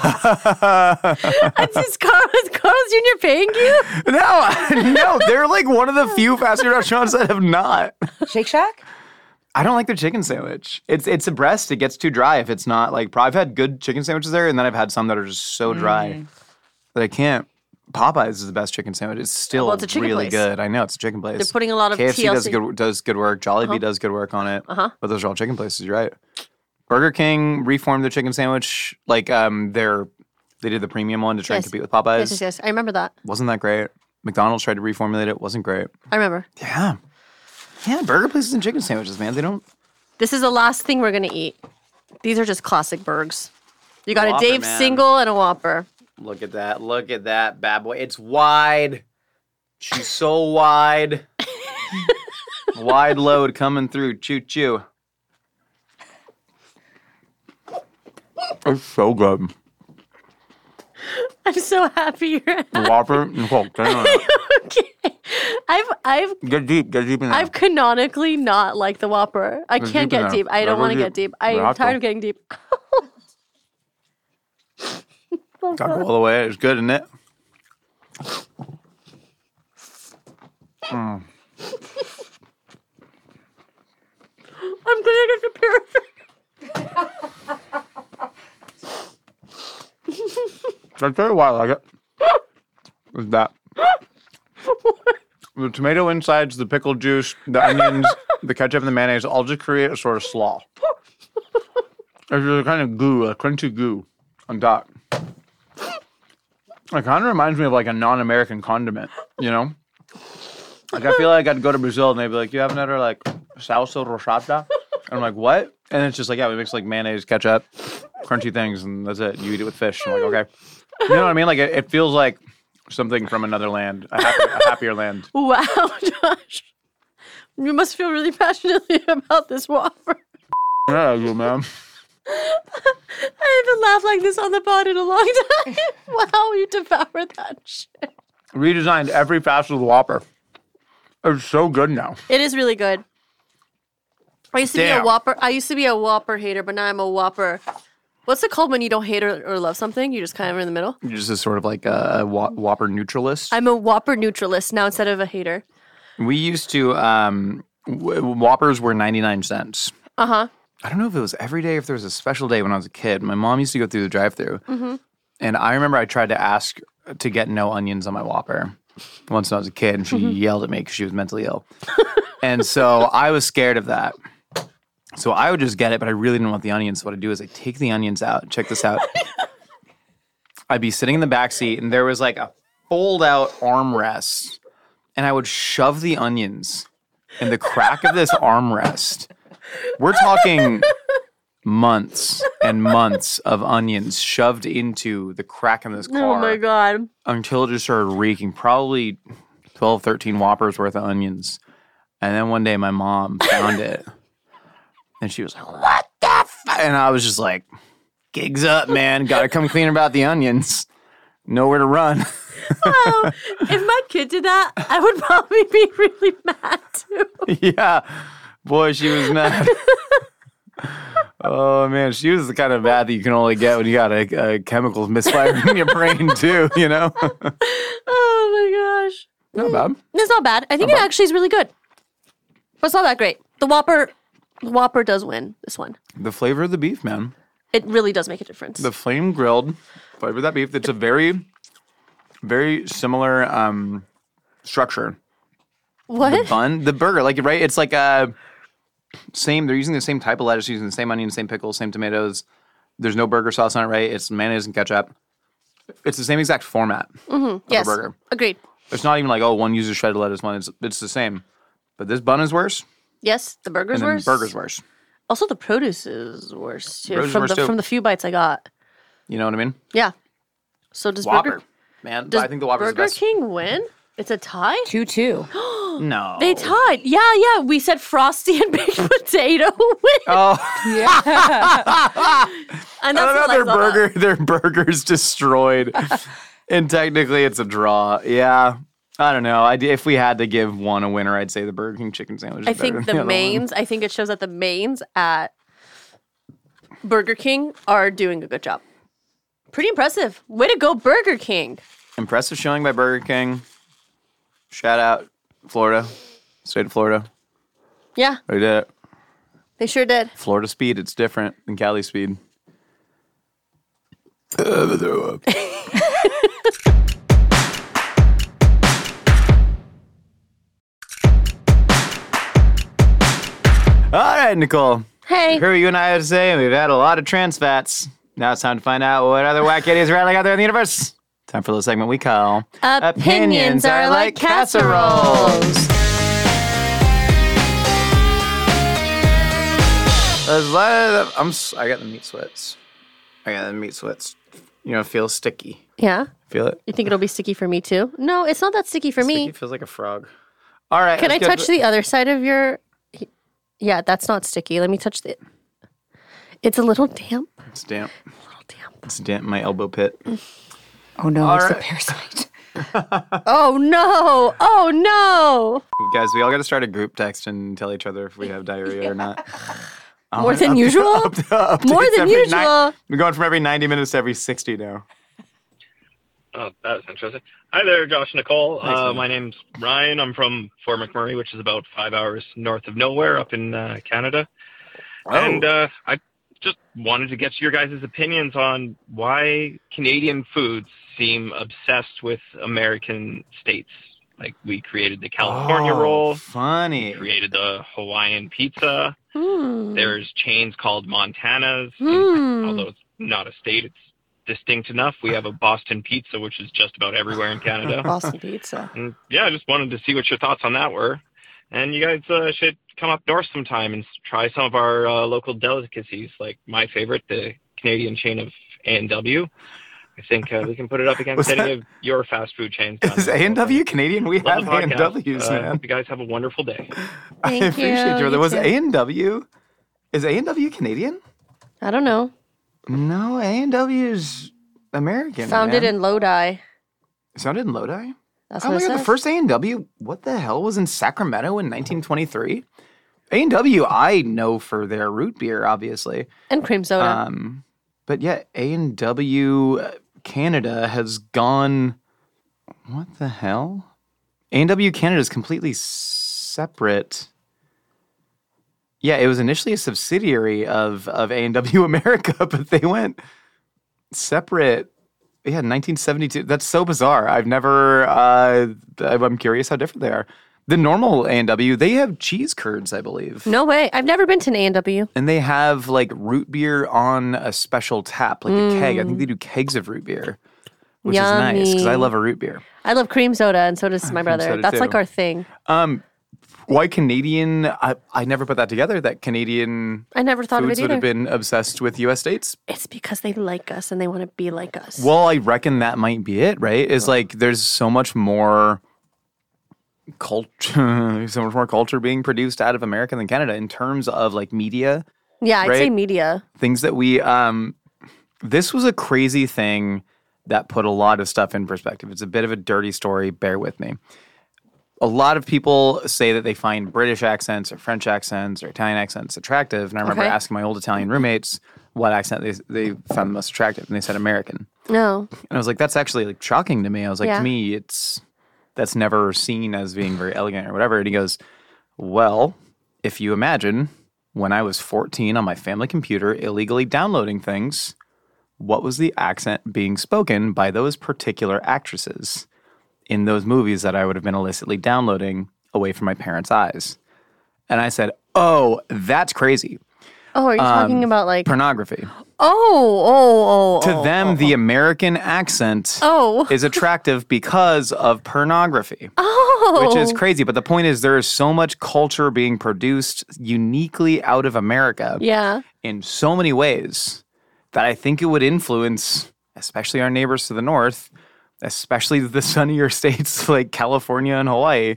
Is Carl's Jr. paying you? No, they're like one of the few fast food restaurants that have not. Shake Shack? I don't like their chicken sandwich. It's a breast. It gets too dry if it's not like. I've had good chicken sandwiches there, and then I've had some that are just so dry that I can't. Popeyes is the best chicken sandwich. It's still it's a chicken really place. good. I know it's a chicken place. They're putting a lot of KFC TLC. does good work. Jollibee does good work on it. But those are all chicken places. You're right. Burger King reformed the chicken sandwich. Like they did the premium one to try and Yes. compete with Popeyes. Yes. I remember that. Wasn't that great? McDonald's tried to reformulate it. Wasn't great. I remember. Yeah. Burger places and chicken sandwiches, man. They don't. This is the last thing we're going to eat. These are just classic burgers. You got Whopper, a Dave man. single and a Whopper. Look at that. Look at that bad boy. It's wide. She's so wide. Wide load coming through. Choo choo. It's so good. I'm so happy you're The Whopper and Coke. okay. I've Get deep in there. I've canonically not liked the Whopper. I Get can't deep in get there. deep. I don't Go want to deep. get deep. You I'm have tired to. of getting deep. Gotta go all the way. It's good, isn't it? I'm gonna get the I'll tell you why I like it. It's that. The tomato insides, the pickle juice, the onions, the ketchup, and the mayonnaise all just create a sort of slaw. It's a kind of goo, a crunchy goo on top. It kind of reminds me of like a non-American condiment, you know? Like I feel like I'd go to Brazil and they'd be like, "Do you have another like salsa rosada?" And I'm like, "What?" And it's just like, "Yeah, we mix like mayonnaise, ketchup, crunchy things, and that's it. You eat it with fish." I'm like, "Okay." You know what I mean? Like it feels like something from another land, a happier land. Wow, Josh. You must feel really passionately about this Whopper. Yeah, you man. I haven't laughed like this on the pod in a long time. Wow, you devoured that shit. Redesigned every fast food Whopper. It's so good now. It is really good. I used to be a Damn. Whopper. I used to be a Whopper hater, but now I'm a Whopper. What's it called when you don't hate or love something? You just kind of in the middle. You're just a sort of like a Whopper neutralist. I'm a Whopper neutralist now instead of a hater. We used to Whoppers were 99 cents. Uh-huh. I don't know if it was every day, if there was a special day when I was a kid. My mom used to go through the drive-thru, and I remember I tried to ask to get no onions on my Whopper once when I was a kid, and she yelled at me because she was mentally ill. And so I was scared of that. So I would just get it, but I really didn't want the onions. So what I'd do is I'd take the onions out. Check this out. I'd be sitting in the back seat, and there was like a fold-out armrest, and I would shove the onions in the crack of this armrest. We're talking months and months of onions shoved into the crack in this car. Oh my God. Until it just started reeking. Probably 12, 13 Whoppers worth of onions. And then one day my mom found it. And she was like, what the fuck? And I was just like, gigs up, man. Gotta come clean about the onions. Nowhere to run. Oh, if my kid did that, I would probably be really mad too. Yeah. Boy, she was mad. Oh, man. She was the kind of mad that you can only get when you got a chemical misfire in your brain, too, you know? Oh my gosh. Not bad. It's not bad. I think it actually is really good. But it's not that great. The Whopper does win this one. The flavor of the beef, man. It really does make a difference. The flame grilled flavor of that beef. It's a very, very similar structure. What? The bun, the burger, like, right? It's like same. They're using the same type of lettuce, using the same onions, same pickles, same tomatoes. There's no burger sauce on it, right? It's mayonnaise and ketchup. It's the same exact format of a burger. Agreed. It's not even like, oh, one uses shredded lettuce, one it's the same. But this bun is worse. Yes, the burger's And then worse. burger's worse. Also, the produce is worse too. Produce is worse, too. From the few bites I got. You know what I mean? Yeah. So does Whopper. Man, does I think the Whopper's the Burger best. King win? It's a tie? 2-2. No. They tied. Yeah. We said Frosty and Baked Potato win. Oh, And I that's don't know. what Their burger's destroyed. And technically it's a draw. Yeah. I don't know. If we had to give one a winner, I'd say the Burger King chicken sandwich is I better think than the other one. mains, I think it shows that the mains at Burger King are doing a good job. Pretty impressive. Way to go, Burger King. Impressive showing by Burger King. Shout out Florida. State of Florida. Yeah, They did it. they sure did. Florida speed, it's different than Cali speed. All right, Nicole. Hey. Here you and I have to say we've had a lot of trans fats. Now it's time to find out what other wack idiots are rattling out there in the universe. Time for the segment we call Opinions Are Like Casseroles. I got the meat sweats. You know, it feels sticky. Yeah? Feel it? You think it'll be sticky for me too? No, it's not that sticky for me. Sticky feels like a frog. All right. Can I let's get touch to- the other side of your... Yeah, that's not sticky. Let me touch the... It's a little damp. It's damp. A little damp. It's damp in my elbow pit. Oh no, All it's the right. parasite. Oh no! Oh no! Guys, we all got to start a group text and tell each other if we have diarrhea or not. More than usual? More Updates than every usual. We're going from every 90 minutes to every 60 now. Oh, that was interesting. Hi there, Josh and Nicole. Thanks, man. My name's Ryan. I'm from Fort McMurray, which is about 5 hours north of nowhere up in Canada. Oh. And I just wanted to get your guys' opinions on why Canadian foods seem obsessed with American states. Like, we created the California roll, Funny. created the Hawaiian pizza. Hmm. There's chains called Montana's. Hmm. Although it's not a state, it's distinct enough. We have a Boston pizza, which is just about everywhere in Canada. Boston pizza. And yeah, I just wanted to see what your thoughts on that were. And you guys should come up north sometime and try some of our local delicacies, like my favorite, the Canadian chain of A&W. I think we can put it up against any of your fast food chains. Is A&W Canadian? We Love have the podcast. A&Ws, I man. hope you guys have a wonderful day. I Thank appreciate you. you. There You was too. A&W. Is A&W Canadian? I don't know. No, A&W is American. Founded man. in Lodi. Founded in Lodi? That's Oh what my it god, the says. first A&W, what the hell, was in Sacramento in 1923? A&W, I know for their root beer, obviously. And cream soda. But yeah, A&W Canada has gone, what the hell? A&W Canada is completely separate. Yeah, it was initially a subsidiary of A&W America, but they went separate. Yeah, 1972. That's so bizarre. I've never. I'm curious how different they are. The normal A&W, they have cheese curds, I believe, No way. I've never been to an A&W. and they have like root beer on a special tap, like a keg. I think they do kegs of root beer, which is nice because I Yummy. love a root beer. I love cream soda, and so does my brother. soda That's too. like our thing. Why Canadian? I never put that together, that Canadian I never thought of foods it would have either. been obsessed with U.S. states. It's because they like us and they want to be like us. Well, I reckon that might be it, right? Is like there's so much more culture, so much more culture being produced out of America than Canada in terms of like media, yeah, I'd say right? media. things that we. This was a crazy thing that put a lot of stuff in perspective. It's a bit of a dirty story. Bear with me. A lot of people say that they find British accents or French accents or Italian accents attractive. And I remember Okay. asking my old Italian roommates what accent they found the most attractive. And they said American. No. And I was like, that's actually like shocking to me. I was like, Yeah. to me, that's never seen as being very elegant or whatever. And he goes, well, if you imagine when I was 14 on my family computer illegally downloading things, what was the accent being spoken by those particular actresses in those movies that I would have been illicitly downloading away from my parents' eyes? And I said, oh, that's crazy. Oh, are you talking about like Pornography. To To them, the American accent Oh. is attractive because of pornography, which is crazy. But the point is, there is so much culture being produced uniquely out of America Yeah. in so many ways that I think it would influence, especially our neighbors to the north, especially the sunnier states like California and Hawaii,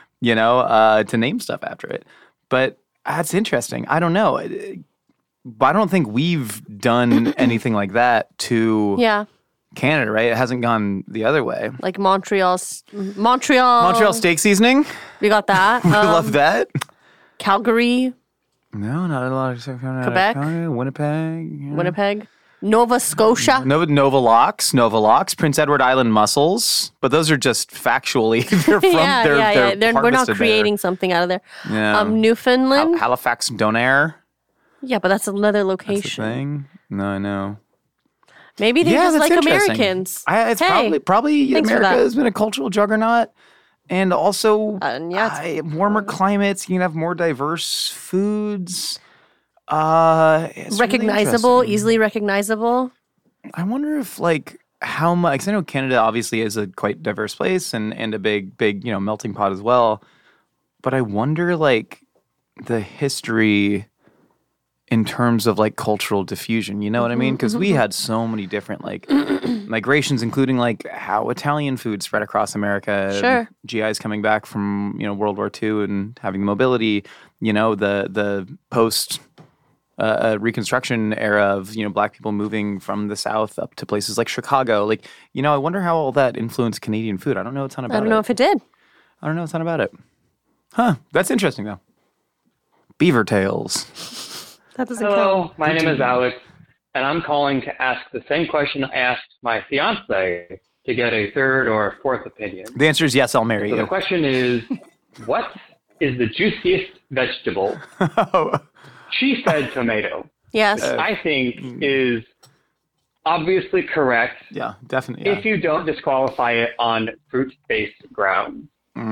to name stuff after it. But that's interesting. I don't know. But I don't think we've done anything like that to Yeah. Canada, right? It hasn't gone the other way. Like Montreal. Montreal steak seasoning. We got that. We love that. Calgary, No, not a lot of stuff coming out of Quebec? Calgary, Winnipeg. Yeah. Winnipeg, Nova Scotia. Nova Locks, Prince Edward Island mussels, but those are just factually they're from they're We're not harvested creating something out of there. there. Yeah. Newfoundland. Halifax Donair. Yeah, but that's another That's the location. thing. No, I know. Maybe they're just that's like interesting. Americans. It's Hey, probably thanks for America that. has been a cultural juggernaut, and also warmer climates. You can have more diverse foods. It's really recognizable, interesting. easily recognizable. I wonder if like how much. 'Cause I know Canada obviously is a quite diverse place and a big melting pot as well. But I wonder like the history in terms of like cultural diffusion, you know what I mean? Because we had so many different like migrations, including like how Italian food spread across America. Sure. GIs coming back from World War II and having the mobility. The post Reconstruction era of Black people moving from the South up to places like Chicago. Like I wonder how all that influenced Canadian food. I don't know a ton about it. I don't know if it did. I don't know a ton about it. Huh? That's interesting though. Beaver tails. That doesn't count. Hello, my name is Alex, and I'm calling to ask the same question I asked my fiance to get a third or a fourth opinion. The answer is yes. I'll marry So the you. question is, what is the juiciest vegetable? Oh. She said tomato. Yes. I think is obviously correct Yeah, definitely. Yeah. if you don't disqualify it on fruit-based grounds.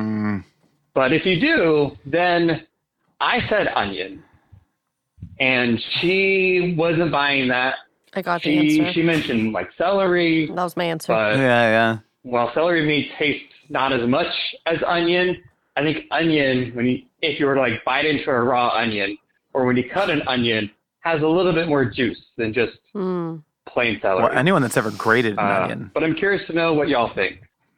But if you do, then I said onion. And she wasn't buying that. I got the answer. She mentioned like celery, That was my answer. but Yeah. while celery may taste not as much as onion, I think onion, if you were to like bite into a raw onion, or when you cut an onion, has a little bit more juice than just plain celery. Well, anyone that's ever grated an onion. But I'm curious to know what y'all think.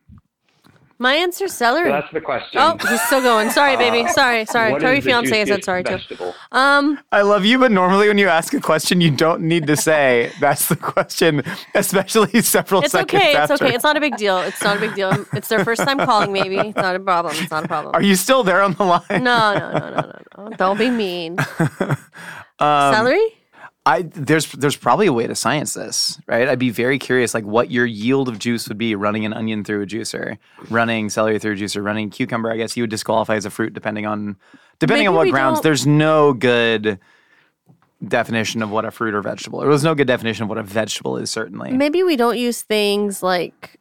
My answer's celery. So that's the question. Oh, he's still going. Sorry, baby. Sorry. What Tell your is the fiance I said juiciest sorry too. vegetable? I love you, but normally when you ask a question, you don't need to say that's the question, especially several It's seconds okay. It's after. okay. It's not a big deal. It's not a big deal. It's their first time calling, maybe. It's not a problem. It's not a problem. Are you still there on the line? No. Don't be mean. Celery? There's probably a way to science this, right? I'd be very curious, like what your yield of juice would be running an onion through a juicer, running celery through a juicer, running cucumber. I guess you would disqualify as a fruit depending on Maybe what we grounds. don't- There's no good definition of what a fruit or vegetable. There's no good definition of what a vegetable is. Certainly, Maybe we don't use things like,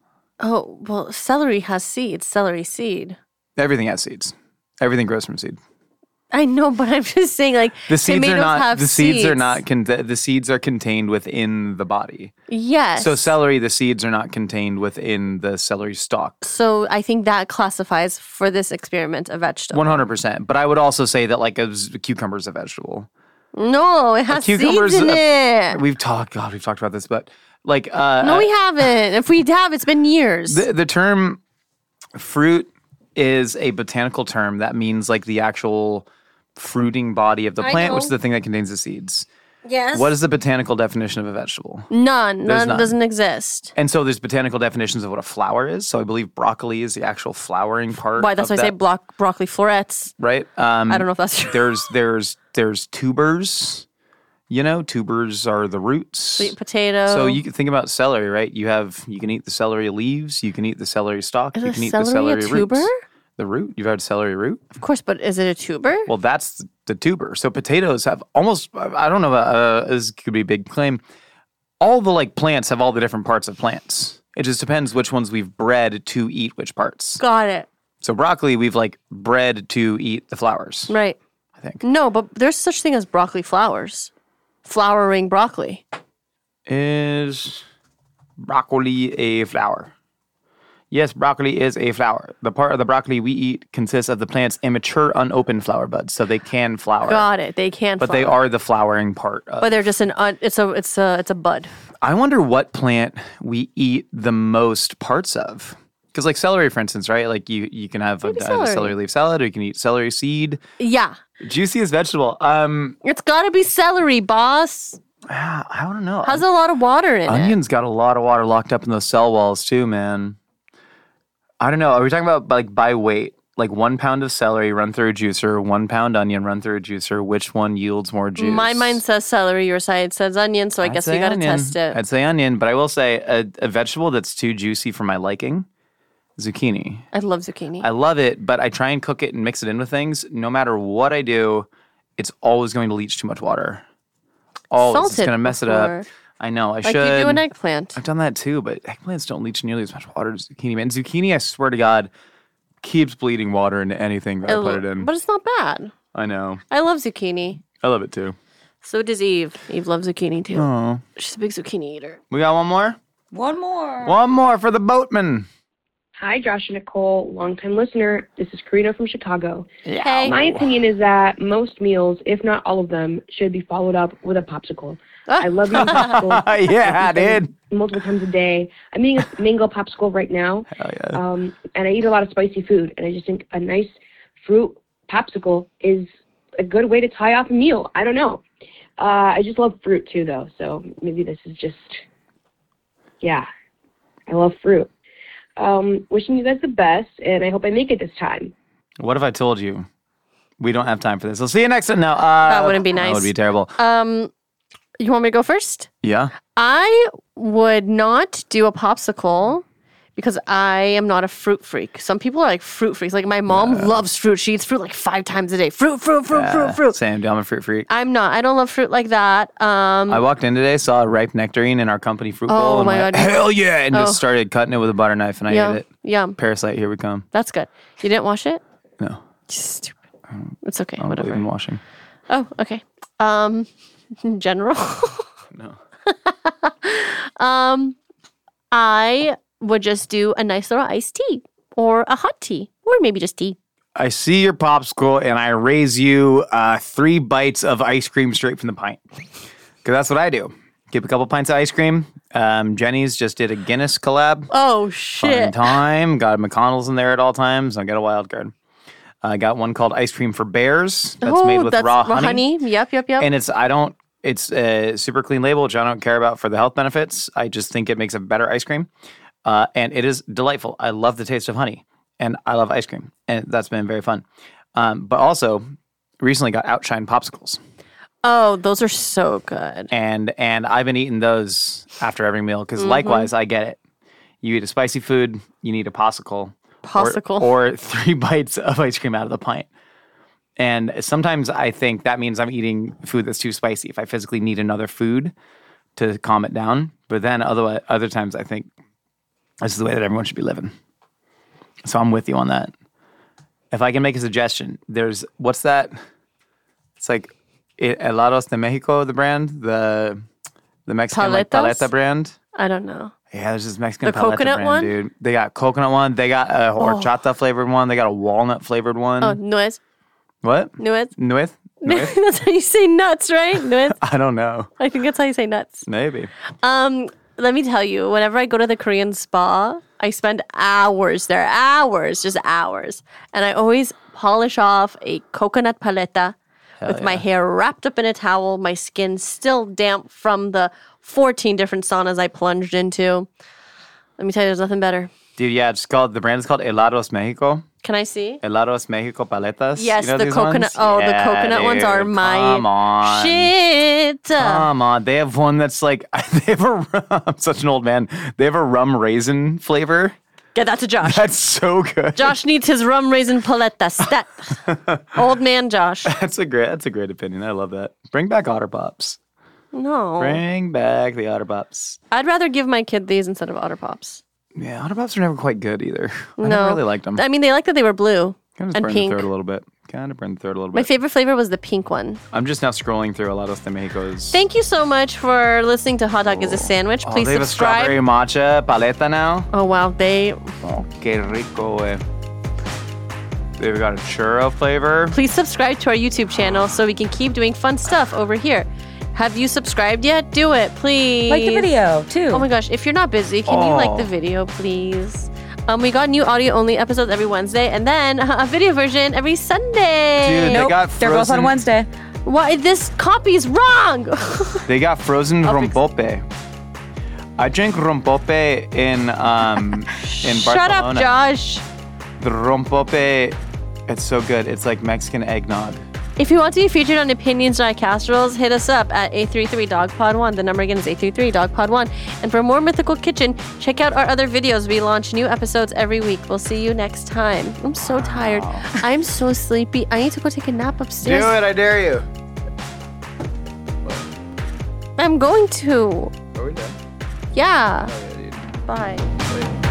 celery has seeds, celery seed. everything has seeds. Everything grows from seed. I know, but I'm just saying, like, The seeds are tomatoes not. have The seeds are not. The seeds are contained within the body. Yes. So celery, the seeds are not contained within the celery stalk. So I think that classifies for this experiment a vegetable. 100%. But I would also say that like a cucumber is a vegetable. No, it has seeds in it. We've talked about this, but like No, we haven't. If we have, it's been years. the term fruit is a botanical term that means like the actual fruiting body of the I plant, know. which is the thing that contains the seeds. Yes. What is the botanical definition of a vegetable? None. There's None none. doesn't exist. And so there's botanical definitions of what a flower is. So I believe broccoli is the actual flowering part. Why? That's why of I say that, broccoli florets. right. I don't know if that's true. There's tubers. You know, tubers are the roots. Sweet potato. So you can think about celery, right? You can eat the celery leaves, you can eat the celery stalk, Is you a can eat the celery celery a tuber? roots. The root. You've had celery root? Of course, but is it a tuber? Well, that's the tuber. So potatoes have almost, I don't know, this could be a big claim. All the like plants have all the different parts of plants. It just depends which ones we've bred to eat which parts. Got it. So broccoli, we've like bred to eat the flowers, Right. I think. No, but there's such thing as broccoli flowers. Flowering broccoli. Is broccoli a flower? Yes, broccoli is a flower. The part of the broccoli we eat consists of the plant's immature, unopened flower buds, so they can flower. Got it. They can But flower. they are the flowering part. But they're just it's a bud. I wonder what plant we eat the most parts of. Because like celery, for instance, right? Like you can have a celery. celery leaf salad, or you can eat celery seed. Yeah. Juiciest vegetable. It's gotta be celery, boss. I don't know. Has a lot of water in it. Onion's got a lot of water locked up in those cell walls too, man. I don't know. Are we talking about like by weight? Like 1 pound of celery run through a juicer, 1 pound onion run through a juicer. Which one yields more juice? My mind says celery, your side says onion, so I I'd guess say we gotta onion. test it. I'd say onion, but I will say a vegetable that's too juicy for my liking, zucchini. I love zucchini. I love it, but I try and cook it and mix it in with things. No matter what I do, it's always going to leach too much water. Always. Salt It's it going to mess it up. before. I know. I like should. you do an eggplant. I've done that too, but eggplants don't leach nearly as much water as zucchini. Man, zucchini, I swear to God, keeps bleeding water into anything that I put it in. But it's not bad. I know. I love zucchini. I love it too. So does Eve. Eve loves zucchini too. Oh. She's a big zucchini eater. We got one more? One more. One more for the boatman. Hi, Josh and Nicole, longtime listener. This is Karina from Chicago. Hey. My opinion is that most meals, if not all of them, should be followed up with a popsicle. I love eating popsicles. Yeah, dude. Multiple times a day. I'm eating a mango popsicle right now. Hell yeah. And I eat a lot of spicy food. And I just think a nice fruit popsicle is a good way to tie off a meal. I don't know. I just love fruit too, though. So maybe this is just, yeah, I love fruit. Wishing you guys the best, and I hope I make it this time. What if I told you we don't have time for this? I'll see you next time. No, That wouldn't be That nice. would be terrible. You want me to go first? Yeah. I would not do a popsicle because I am not a fruit freak. Some people are like fruit freaks. Like my mom loves fruit. She eats fruit like 5 times a day. Fruit. Same. I'm a fruit freak. I'm not. I don't love fruit like that. I walked in today, saw a ripe nectarine in our company fruit bowl. Oh and my went, God. hell yeah! And just started cutting it with a butter knife, and I ate it. Yum. Parasite, here we come. That's good. You didn't wash it? No, Stupid. It's okay. I don't Whatever. believe in washing. Oh, okay. General. No. I would just do a nice little iced tea or a hot tea or maybe just tea. I see your popsicle, and I raise you 3 bites of ice cream straight from the pint. Because that's what I do. Keep a couple pints of ice cream. Jenny's just did a Guinness collab. Oh, Fun shit. time. Got McConnell's in there at all times. I got a wild card. I got one called Ice Cream for Bears. That's made with raw honey. Yep. And it's a super clean label, which I don't care about for the health benefits. I just think it makes a better ice cream. And it is delightful. I love the taste of honey. And I love ice cream. And that's been very fun. But also, recently got Outshine popsicles. Oh, those are so good. And I've been eating those after every meal because likewise, I get it. You eat a spicy food, you need a popsicle. Popsicle. Or 3 bites of ice cream out of the pint. And sometimes I think that means I'm eating food that's too spicy if I physically need another food to calm it down. But then other times I think this is the way that everyone should be living. So I'm with you on that. If I can make a suggestion, what's that It's like Helados de Mexico, the brand, the Mexican like, Paletas? paleta brand. I don't know. Yeah, there's this Mexican The paleta coconut brand, one? dude. They got coconut one. They got a horchata flavored one. They got a walnut flavored one. Oh, nuez. What? Nuez. Nuez? Nuez? That's how you say nuts, right? Nuez. I don't know. I think that's how you say nuts. Maybe. Let me tell you, whenever I go to the Korean spa, I spend hours there, just hours. And I always polish off a coconut paleta with my hair wrapped up in a towel, my skin still damp from the 14 different saunas I plunged into. Let me tell you, there's nothing better. Dude, yeah, the brand is called Helados Mexico. Can I see? Helados Mexico Paletas. Yes, You know the these coconut. ones? Oh, the Yeah, coconut ones are dude, my come on. shit. Come on. They have one that's like, they have I'm such an old man. They have a rum raisin flavor. Get that to Josh. That's so good. Josh needs his rum raisin paleta stat. Old man Josh. That's a great opinion. I love that. Bring back Otter Pops. No. Bring back the Otter Pops. I'd rather give my kid these instead of Otter Pops. Yeah, Otter Pops are never quite good either. I No. never really liked them. I mean, they like that they were blue Kind of and burn pink. the throat a little bit. My favorite flavor was the pink one. I'm just now scrolling through Helados de Mexico's. Thank you so much for listening to Hot Dog is a Sandwich. Please they have a subscribe. strawberry matcha paleta now. Oh, wow. Oh, que rico, eh. They've got a churro flavor. Please subscribe to our YouTube channel so we can keep doing fun stuff over here. Have you subscribed yet? Do it, please. Like the video, too. Oh my gosh, if you're not busy, can you like the video, please? We got new audio-only episodes every Wednesday, and then a video version every Sunday. Dude, Nope, they got they're both on frozen- Wednesday. Why? This copy's wrong. They got frozen I'll fix it. rompope. I drank rompope in Shut Barcelona. up, Josh. The rompope, it's so good. It's like Mexican eggnog. If you want to be featured on Opinions Not Casseroles, hit us up at 833-DOGPOD1. The number again is 833-DOGPOD1. And for more Mythical Kitchen, check out our other videos. We launch new episodes every week. We'll see you next time. I'm so tired. I'm so sleepy. I need to go take a nap upstairs. Do it, I dare you. I'm going to. Are we done? Yeah. Oh, yeah, dude. Bye. Wait.